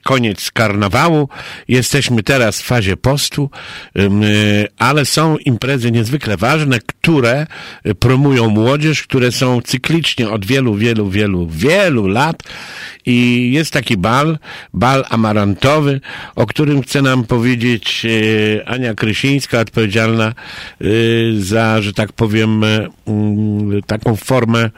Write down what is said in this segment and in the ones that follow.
koniec karnawału, jesteśmy teraz w fazie postu, ale są imprezy niezwykle ważne, które promują młodzież, które są cyklicznie od wielu lat i jest taki bal amarantowy, o którym chce nam powiedzieć Ania Krysińska, odpowiedzialna za, że tak powiem, taką formę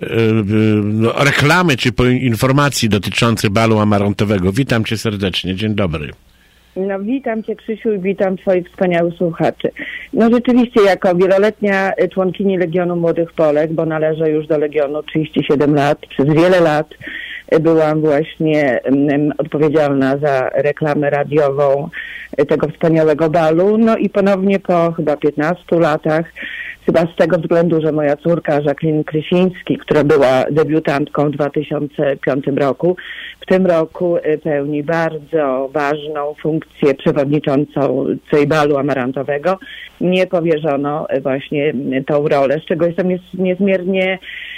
reklamy czy informacji dotyczącej balu amarantowego. Witam cię serdecznie, dzień dobry. No witam cię, Krzysiu, i witam twoich wspaniałych słuchaczy. No rzeczywiście, jako wieloletnia członkini Legionu Młodych Polek, bo należę już do Legionu 37 lat, przez wiele lat byłam właśnie odpowiedzialna za reklamę radiową tego wspaniałego balu. No i ponownie po chyba 15 latach, chyba z tego względu, że moja córka Jacqueline Krysiński, która była debiutantką w 2005 roku, w tym roku pełni bardzo ważną funkcję przewodniczącej balu amarantowego. Mnie powierzono właśnie tą rolę, z czego jestem niezmiernie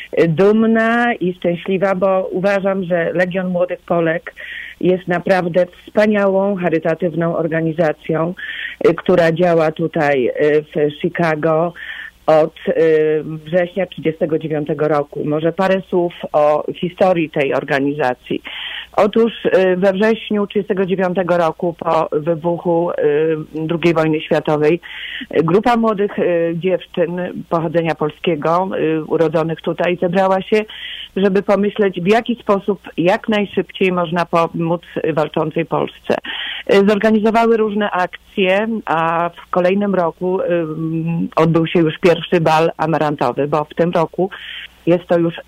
dumna i szczęśliwa, bo uważam, że Legion Młodych Polek jest naprawdę wspaniałą, charytatywną organizacją, która działa tutaj w Chicago od września 1939 roku. Może parę słów o historii tej organizacji. Otóż we wrześniu 1939 roku, po wybuchu II wojny światowej, grupa młodych dziewczyn pochodzenia polskiego, urodzonych tutaj, zebrała się, żeby pomyśleć, w jaki sposób jak najszybciej można pomóc walczącej Polsce. Zorganizowały różne akcje, a w kolejnym roku odbył się już pierwszy bal amarantowy, bo w tym roku jest to już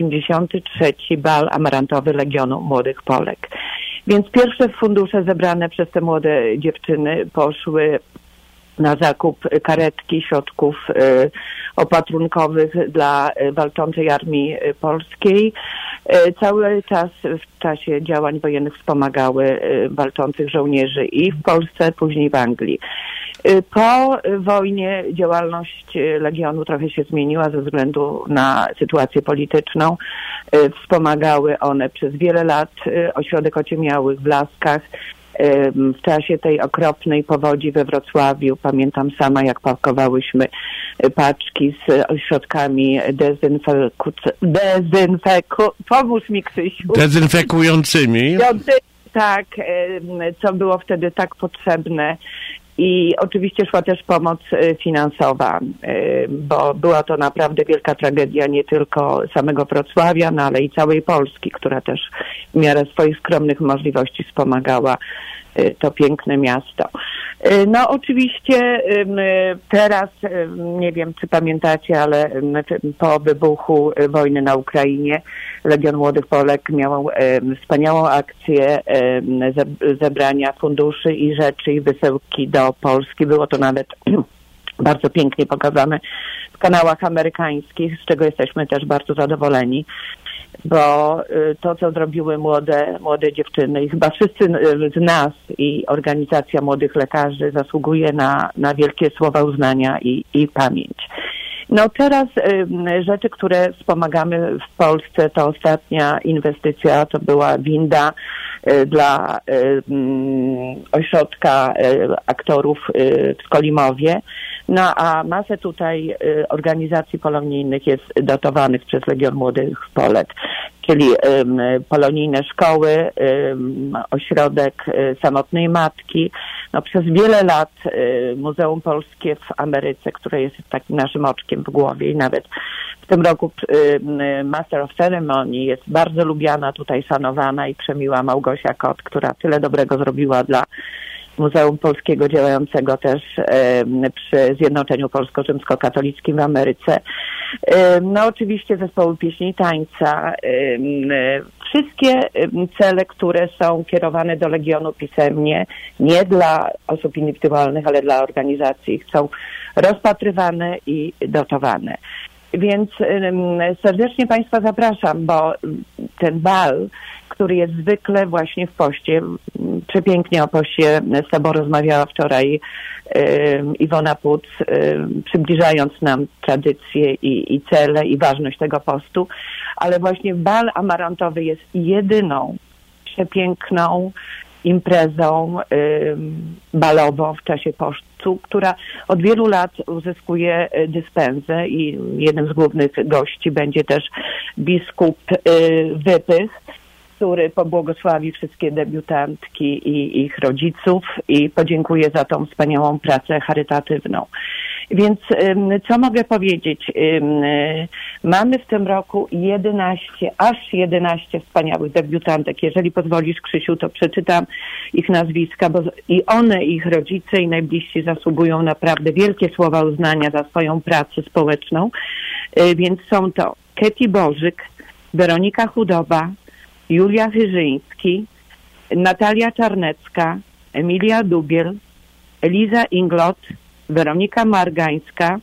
83. bal amarantowy Legionu Młodych Polek. Więc pierwsze fundusze zebrane przez te młode dziewczyny poszły na zakup karetki, środków opatrunkowych dla walczącej armii polskiej. Cały czas w czasie działań wojennych wspomagały walczących żołnierzy i w Polsce, później w Anglii. Po wojnie działalność Legionu trochę się zmieniła ze względu na sytuację polityczną. Wspomagały one przez wiele lat ośrodek ociemiałych w Laskach. W czasie tej okropnej powodzi we Wrocławiu, pamiętam sama, jak pakowałyśmy paczki z środkami pomóż mi, Krzysiu. Dezynfekującymi. Tak, co było wtedy tak potrzebne. I oczywiście szła też pomoc finansowa, bo była to naprawdę wielka tragedia nie tylko samego Wrocławia, no ale i całej Polski, która też w miarę swoich skromnych możliwości wspomagała to piękne miasto. No oczywiście teraz, nie wiem czy pamiętacie, ale po wybuchu wojny na Ukrainie Legion Młodych Polek miał wspaniałą akcję zebrania funduszy i rzeczy i wysyłki do Polski. Było to nawet bardzo pięknie pokazane w kanałach amerykańskich, z czego jesteśmy też bardzo zadowoleni, bo to, co zrobiły młode dziewczyny i chyba wszyscy z nas i Organizacja Młodych Lekarzy zasługuje na wielkie słowa uznania i pamięć. No teraz rzeczy, które wspomagamy w Polsce, to ostatnia inwestycja to była winda dla ośrodka aktorów w Skolimowie. No a masę tutaj organizacji polonijnych jest dotowanych przez Legion Młodych Polek, czyli polonijne szkoły, ośrodek samotnej matki. No, przez wiele lat Muzeum Polskie w Ameryce, które jest takim naszym oczkiem w głowie i nawet w tym roku Master of Ceremony jest bardzo lubiana, tutaj szanowana i przemiła Małgosia Kot, która tyle dobrego zrobiła dla Muzeum Polskiego, działającego też przy Zjednoczeniu Polsko-Rzymskokatolickim w Ameryce. No oczywiście zespoły pieśni i tańca. Wszystkie cele, które są kierowane do Legionu pisemnie, nie dla osób indywidualnych, ale dla organizacji, są rozpatrywane i dotowane. Więc serdecznie Państwa zapraszam, bo ten bal, który jest zwykle właśnie w poście, przepięknie o poście z tobą rozmawiała wczoraj Iwona Puc, przybliżając nam tradycje i cele i ważność tego postu, ale właśnie bal amarantowy jest jedyną przepiękną imprezą balową w czasie postu, która od wielu lat uzyskuje dyspensę i jednym z głównych gości będzie też biskup Wypych, który pobłogosławi wszystkie debiutantki i ich rodziców i podziękuje za tą wspaniałą pracę charytatywną. Więc co mogę powiedzieć? Mamy w tym roku 11 wspaniałych debiutantek. Jeżeli pozwolisz, Krzysiu, to przeczytam ich nazwiska, bo i one, ich rodzice i najbliżsi zasługują naprawdę wielkie słowa uznania za swoją pracę społeczną. Więc są to Katie Bożyk, Weronika Chudoba, Julia Chyżyński, Natalia Czarnecka, Emilia Dubiel, Eliza Inglot, Weronika Margańska,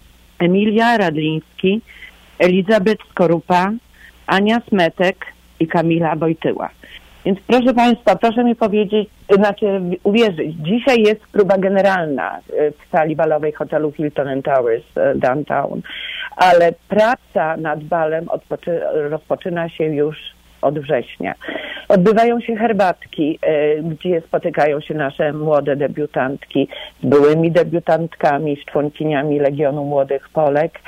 Emilia Radliński, Elizabeth Skorupa, Ania Smetek i Kamila Wojtyła. Więc proszę Państwa, proszę mi powiedzieć, uwierzyć, dzisiaj jest próba generalna w sali balowej hotelu Hilton Towers downtown, ale praca nad balem rozpoczyna się już od września. Odbywają się herbatki, gdzie spotykają się nasze młode debiutantki z byłymi debiutantkami, z członkiniami Legionu Młodych Polek.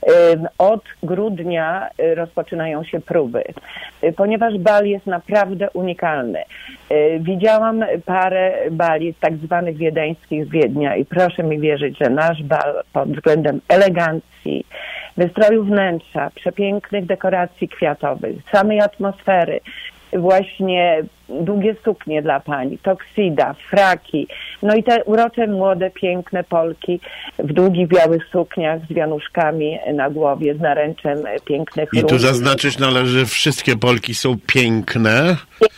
Od grudnia rozpoczynają się próby, ponieważ bal jest naprawdę unikalny. Widziałam parę bali tak zwanych wiedeńskich z Wiednia i proszę mi wierzyć, że nasz bal pod względem elegancji, wystroju wnętrza, przepięknych dekoracji kwiatowych, samej atmosfery, właśnie długie suknie dla pań, toksida, fraki, no i te urocze, młode, piękne Polki w długich, białych sukniach z wianuszkami na głowie, z naręczem pięknych róż. I tu zaznaczyć należy, że wszystkie Polki są piękne.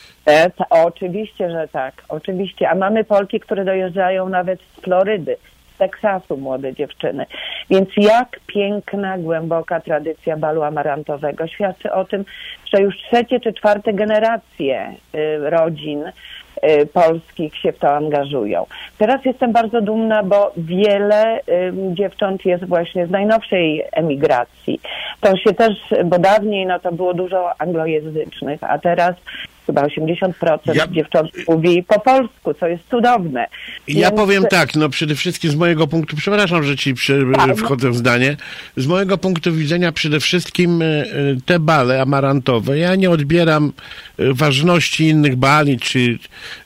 Oczywiście, że tak, oczywiście. A mamy Polki, które dojeżdżają nawet z Florydy, z Teksasu, młode dziewczyny. Więc jak piękna, głęboka tradycja balu amarantowego świadczy o tym, że już 3. czy 4. generacje rodzin polskich się w to angażują. Teraz jestem bardzo dumna, bo wiele dziewcząt jest właśnie z najnowszej emigracji. To się też, bo dawniej to było dużo anglojęzycznych, a teraz chyba 80% dziewcząt mówi po polsku, co jest cudowne. Ja powiem tak, przede wszystkim z mojego punktu, przepraszam, że ci wchodzę w zdanie, z mojego punktu widzenia przede wszystkim te bale amarantowe, ja nie odbieram ważności innych bali, czy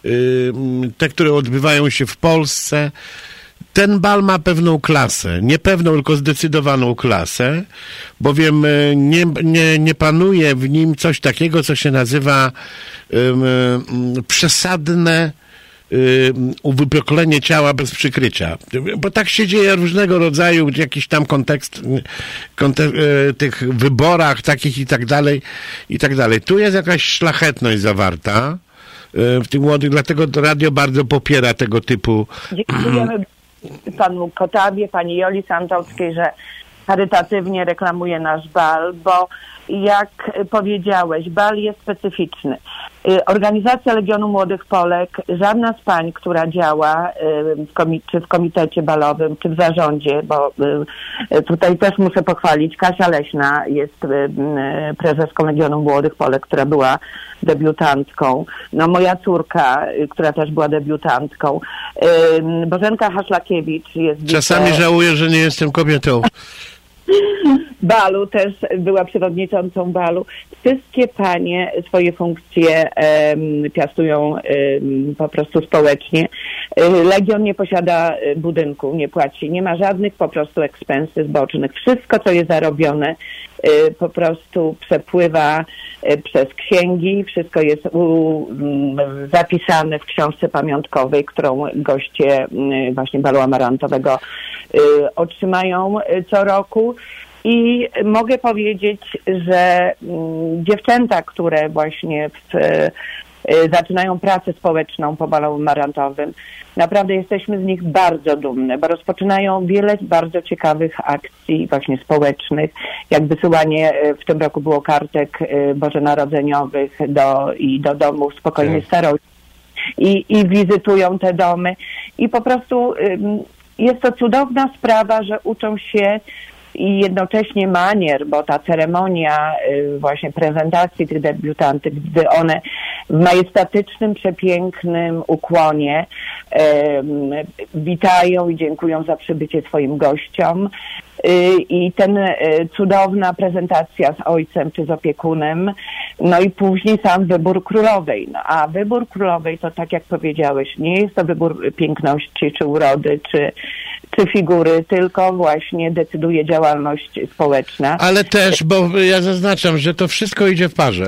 te, które odbywają się w Polsce. Ten bal ma pewną klasę, nie pewną, tylko zdecydowaną klasę, bowiem nie panuje w nim coś takiego, co się nazywa przesadne uwypuklenie ciała bez przykrycia. Bo tak się dzieje różnego rodzaju, jakiś tam kontekst tych wyborach takich i tak dalej, i tak dalej. Tu jest jakaś szlachetność zawarta w tych młodych, dlatego radio bardzo popiera tego typu. Dziękujemy panu Kotawie, pani Joli Santowskiej, że charytatywnie reklamuje nasz bal, bo jak powiedziałeś, bal jest specyficzny. Organizacja Legionu Młodych Polek, żadna z pań, która działa czy w komitecie balowym, czy w zarządzie, bo tutaj też muszę pochwalić, Kasia Leśna jest prezeską Legionu Młodych Polek, która była debiutantką. Moja córka, która też była debiutantką. Bożenka Haszlakiewicz jest... Czasami żałuję, że nie jestem kobietą. Balu, też była przewodniczącą balu. Wszystkie panie swoje funkcje piastują po prostu społecznie. Legion nie posiada budynku, nie płaci, nie ma żadnych po prostu ekspensów bocznych. Wszystko, co jest zarobione, po prostu przepływa przez księgi, wszystko jest zapisane w książce pamiątkowej, którą goście właśnie balu amarantowego otrzymają co roku. I mogę powiedzieć, że dziewczęta, które właśnie zaczynają pracę społeczną po balu amarantowym, naprawdę jesteśmy z nich bardzo dumne, bo rozpoczynają wiele bardzo ciekawych akcji właśnie społecznych, jak wysyłanie, w tym roku było kartek bożonarodzeniowych do domów spokojnej starości i wizytują te domy i po prostu jest to cudowna sprawa, że uczą się i jednocześnie manier, bo ta ceremonia właśnie prezentacji tych debiutantek, gdy one w majestatycznym, przepięknym ukłonie witają i dziękują za przybycie swoim gościom. I cudowna prezentacja z ojcem czy z opiekunem, no i później sam wybór królowej. No, a wybór królowej to, tak jak powiedziałeś, nie jest to wybór piękności czy urody, czy figury, tylko właśnie decyduje działalność społeczna. Ale też, bo ja zaznaczam, że to wszystko idzie w parze.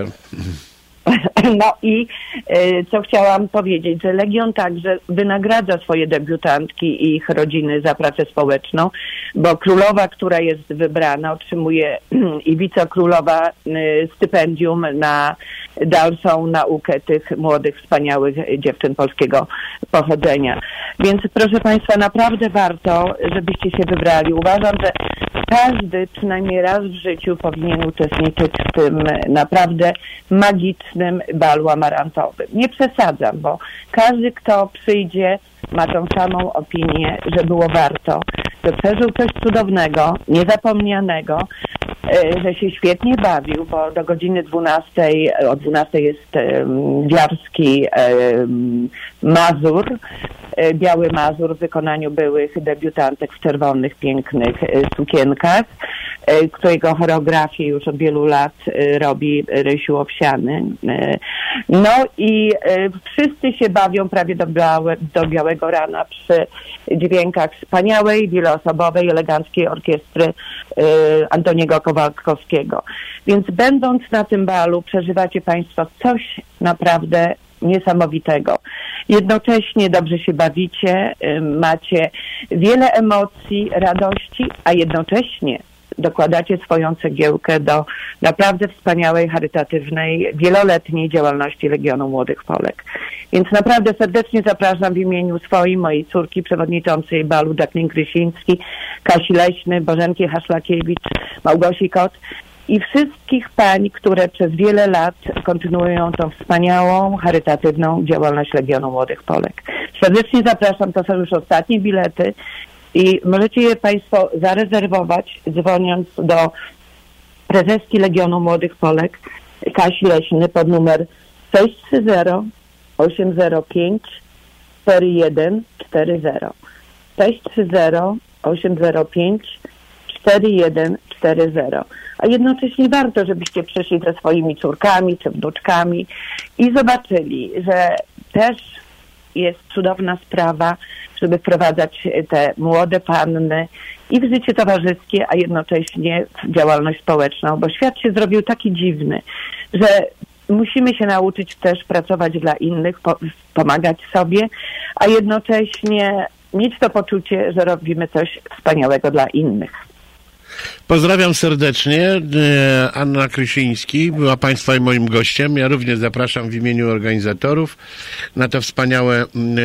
No i co chciałam powiedzieć, że Legion także wynagradza swoje debiutantki i ich rodziny za pracę społeczną, bo królowa, która jest wybrana, otrzymuje i wicekrólowa stypendium na dalszą naukę tych młodych, wspaniałych dziewczyn polskiego pochodzenia. Więc proszę Państwa, naprawdę warto, żebyście się wybrali. Uważam, że każdy przynajmniej raz w życiu powinien uczestniczyć w tym naprawdę magicznym balu amarantowym. Nie przesadzam, bo każdy, kto przyjdzie, ma tą samą opinię, że było warto, że przeżył coś cudownego, niezapomnianego, że się świetnie bawił, bo do godziny 12, o 12 jest wiarski mazur, biały mazur w wykonaniu byłych debiutantek w czerwonych, pięknych sukienkach, którego choreografię już od wielu lat robi Rysiu Owsiany. No i wszyscy się bawią prawie do białego rana przy dźwiękach wspaniałej, wieloosobowej, eleganckiej orkiestry Antoniego Kowalkowskiego. Więc będąc na tym balu przeżywacie Państwo coś naprawdę niesamowitego. Jednocześnie dobrze się bawicie, macie wiele emocji, radości, a jednocześnie dokładacie swoją cegiełkę do naprawdę wspaniałej, charytatywnej, wieloletniej działalności Legionu Młodych Polek. Więc naprawdę serdecznie zapraszam w imieniu swoim, mojej córki, przewodniczącej balu Jacqueline Krysiński, Kasi Leśny, Bożenki Haszlakiewicz, Małgosi Kot i wszystkich pań, które przez wiele lat kontynuują tą wspaniałą, charytatywną działalność Legionu Młodych Polek. Serdecznie zapraszam, to są już ostatnie bilety i możecie je Państwo zarezerwować, dzwoniąc do prezeski Legionu Młodych Polek Kasi Leśny pod numer 630 805 4140. 630 805 4140. A jednocześnie warto, żebyście przyszli ze swoimi córkami czy wnuczkami i zobaczyli, że też jest cudowna sprawa, żeby wprowadzać te młode panny i w życie towarzyskie, a jednocześnie w działalność społeczną, bo świat się zrobił taki dziwny, że musimy się nauczyć też pracować dla innych, pomagać sobie, a jednocześnie mieć to poczucie, że robimy coś wspaniałego dla innych. Pozdrawiam serdecznie. Anna Krysiński była Państwa i moim gościem. Ja również zapraszam w imieniu organizatorów na to wspaniałe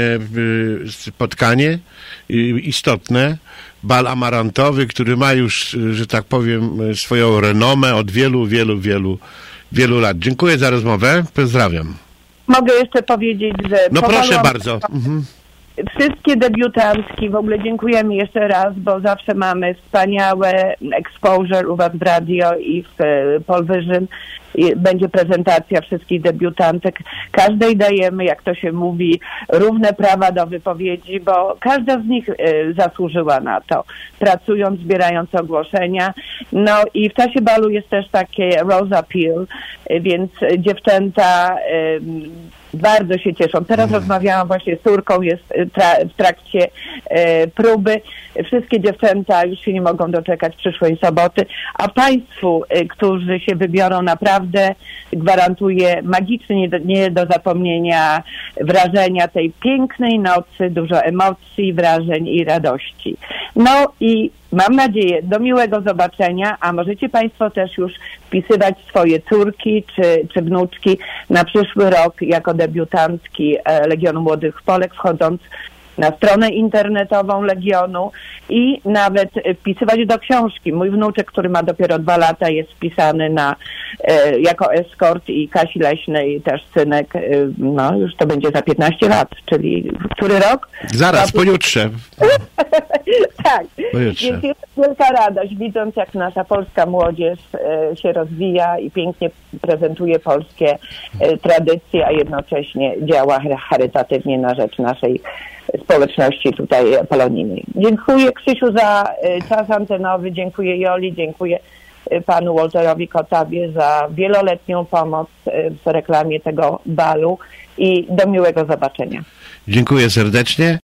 spotkanie, istotne. Bal amarantowy, który ma już, że tak powiem, swoją renomę od wielu lat. Dziękuję za rozmowę. Pozdrawiam. Mogę jeszcze powiedzieć, że... No proszę bardzo. Wszystkie debiutantki, w ogóle dziękujemy jeszcze raz, bo zawsze mamy wspaniałe exposure u Was w radio i w Polvision. Będzie prezentacja wszystkich debiutantek. Każdej dajemy, jak to się mówi, równe prawa do wypowiedzi, bo każda z nich zasłużyła na to, pracując, zbierając ogłoszenia. No i w czasie balu jest też takie Rose Appeal, więc dziewczęta bardzo się cieszą. Teraz rozmawiałam właśnie z córką, jest w trakcie próby. Wszystkie dziewczęta już się nie mogą doczekać przyszłej soboty, a Państwu, którzy się wybiorą, naprawdę gwarantuję magicznie, nie do zapomnienia wrażenia tej pięknej nocy, dużo emocji, wrażeń i radości. No i mam nadzieję, do miłego zobaczenia, a możecie Państwo też już wpisywać swoje córki czy wnuczki na przyszły rok jako debiutantki Legionu Młodych Polek, wchodząc na stronę internetową Legionu i nawet wpisywać do książki. Mój wnuczek, który ma dopiero 2 lata, jest wpisany jako eskort i Kasi Leśnej też synek, no już to będzie za 15 lat, czyli który rok? Zaraz, pojutrze. Tak, Pojutrze. więc jest wielka radość, widząc jak nasza polska młodzież się rozwija i pięknie prezentuje polskie tradycje, a jednocześnie działa charytatywnie na rzecz naszej społeczności tutaj polonijnej. Dziękuję Krzysiu za czas antenowy, dziękuję Joli, dziękuję panu Walterowi Kotabie za wieloletnią pomoc w reklamie tego balu i do miłego zobaczenia. Dziękuję serdecznie.